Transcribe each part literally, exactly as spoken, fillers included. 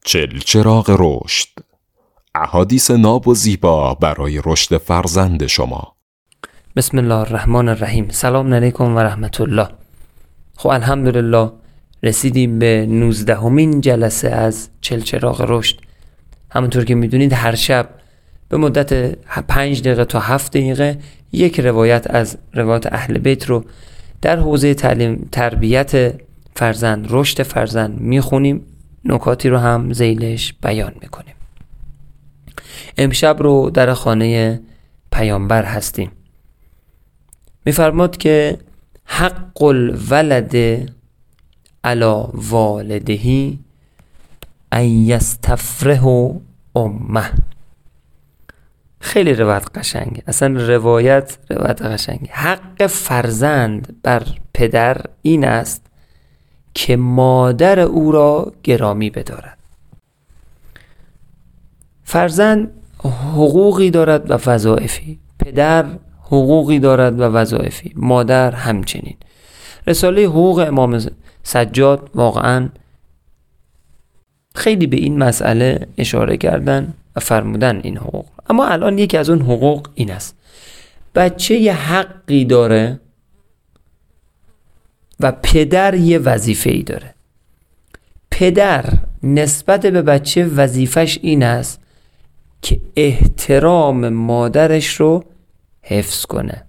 چلچراغ رشد، احادیث ناب و زیبا برای رشد فرزند شما. بسم الله الرحمن الرحیم. سلام علیکم و رحمت الله. خب الحمدلله رسیدیم به نوزدهمین جلسه از چلچراغ رشد. همونطور که میدونید هر شب به مدت پنج دقیقه تا هفت دقیقه یک روایت از روایات اهل بیت رو در حوزه تعلیم تربیت فرزند، رشد فرزند میخونیم، نکاتی رو هم ذیلش بیان میکنیم. امشب رو در خانه پیامبر هستیم. میفرماد که حق الولد علی والده ان یستفرح امه. خیلی روایت قشنگه، اصلا روایت روایت قشنگه. حق فرزند بر پدر این است که مادر او را گرامی بدارد. فرزند حقوقی دارد و وظایفی، پدر حقوقی دارد و وظایفی، مادر همچنین. رساله حقوق امام سجاد واقعا خیلی به این مسئله اشاره کردن و فرمودن این حقوق. اما الان یکی از اون حقوق این است: بچه یه حقی داره و پدر یه وظیفه‌ای داره. پدر نسبت به بچه وظیفش این است که احترام مادرش رو حفظ کنه.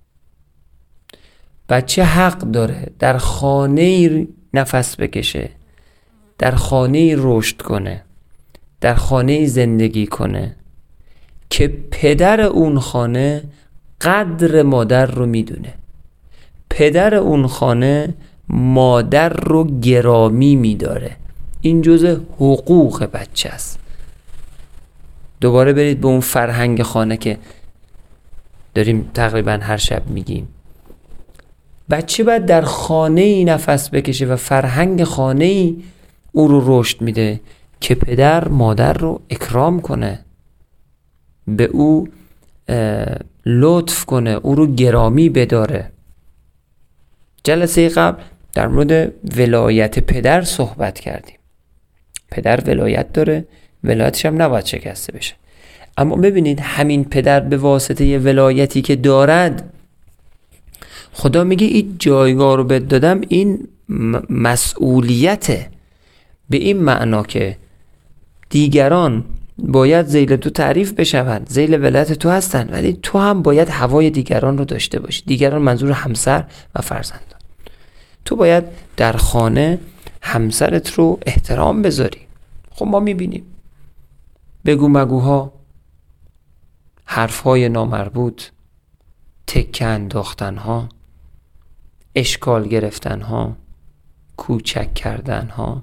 بچه حق داره در خانه نفس بکشه، در خانه رشد کنه، در خانه زندگی کنه که پدر اون خانه قدر مادر رو میدونه، پدر اون خانه مادر رو گرامی میداره. این جزء حقوق بچه است. دوباره برید به اون فرهنگ خانه که داریم تقریبا هر شب میگیم. بچه باید در خانه ای نفس بکشه و فرهنگ خانه ای او رو رشد میده که پدر مادر رو اکرام کنه، به او لطف کنه، او رو گرامی بداره. جلسه قبل در مورد ولایت پدر صحبت کردیم. پدر ولایت داره، ولایتش هم نباید شکسته بشه. اما ببینید همین پدر به واسطه یه ولایتی که دارد، خدا میگه این جایگاه رو بهت دادم، این مسئولیته. به این معنا که دیگران باید ذیل تو تعریف بشوند، ذیل ولایت تو هستن، ولی تو هم باید هوای دیگران رو داشته باشی. دیگران منظور همسر و فرزندان. تو باید در خانه همسرت رو احترام بذاری. خب ما میبینیم بگو مگوها، حرفهای نامربوط، تکه انداختنها، اشکال گرفتنها، کوچک کردنها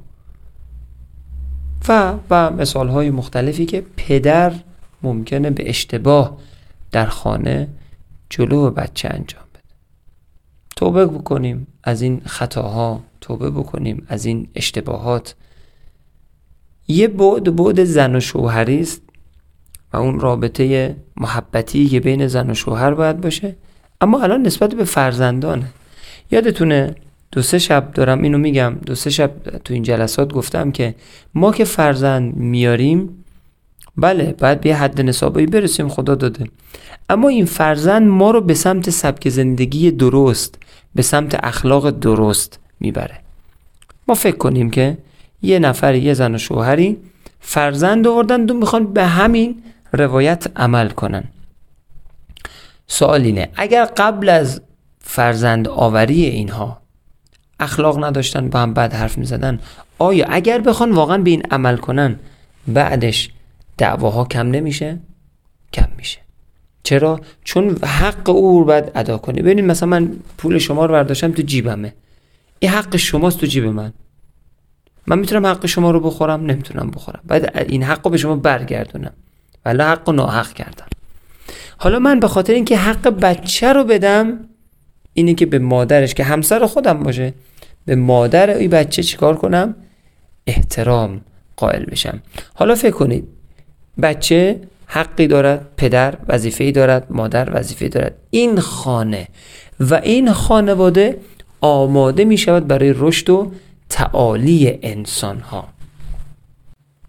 و و مثالهای مختلفی که پدر ممکنه به اشتباه در خانه جلو بچه انجام بده. توبه بکنیم از این خطاها، توبه بکنیم از این اشتباهات. یه بعد بعد زن و شوهری است و اون رابطه محبتی که بین زن و شوهر باید باشه. اما الان نسبت به فرزندانه. یادتونه دو سه شب دارم اینو میگم، دو سه شب تو این جلسات گفتم که ما که فرزند میاریم، بله باید به حد نصابی برسیم، خدا داده، اما این فرزند ما رو به سمت سبک زندگی درست، به سمت اخلاق درست میبره. ما فکر کنیم که یه نفر، یه زن و شوهری فرزند آوردن و میخوان به همین روایت عمل کنن. سوال اینه: اگر قبل از فرزند آوری اینها اخلاق نداشتن، با هم بد حرف میزدن، آیا اگر بخوان واقعا به این عمل کنن بعدش دعواها کم نمیشه؟ کم میشه. چرا؟ چون حق او رو باید ادا کنی. ببینید مثلا من پول شما رو برداشتم تو جیبمه، این حق شماست تو جیب من. من میتونم حق شما رو بخورم؟ نمیتونم بخورم. باید این حق رو به شما برگردونم، ولی حق رو ناحق کردم. حالا من به خاطر اینکه حق بچه رو بدم، اینه که به مادرش که همسر خودم باشه، به مادر این بچه چیکار کنم؟ احترام قائل بشم. حالا فکر کنید بچه حقی دارد، پدر وظیفه‌ای دارد، مادر وظیفه‌ای دارد. این خانه و این خانواده آماده می شود برای رشد و تعالی انسان ها.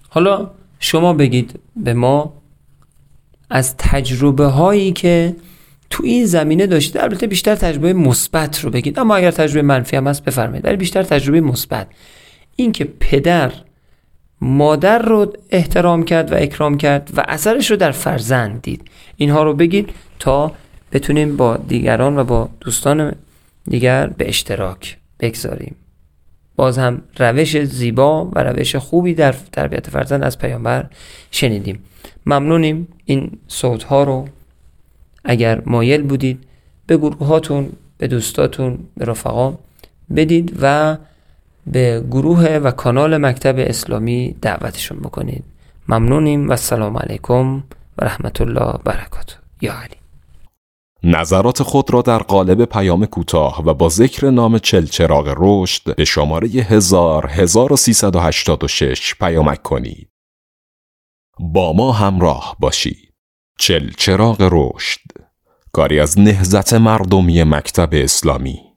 حالا شما بگید به ما از تجربه هایی که تو این زمینه داشتید، البته بیشتر تجربه مثبت رو بگید، اما اگر تجربه منفی هم هست بفرمایید، ولی بیشتر تجربه مثبت. این که پدر مادر رو احترام کرد و اکرام کرد و اثرش رو در فرزند دید، اینها رو بگید تا بتونیم با دیگران و با دوستان دیگر به اشتراک بگذاریم. باز هم روش زیبا و روش خوبی در تربیت فرزند از پیامبر شنیدیم. ممنونیم. این صوت ها رو اگر مایل بودید به گروه هاتون، به دوستاتون، به رفقا بدید و به گروه و کانال مکتب اسلامی دعوتشون بکنید. ممنونیم و السلام علیکم و رحمت الله و برکاته. یا علی. نظرات خود را در قالب پیام کوتاه و با ذکر نام چلچراغ رشد به شماره هزار هزار و سیصد و هشتاد و شش پیامک کنید. با ما همراه باشید. چلچراغ رشد، کاری از نهضت مردمی مکتب اسلامی.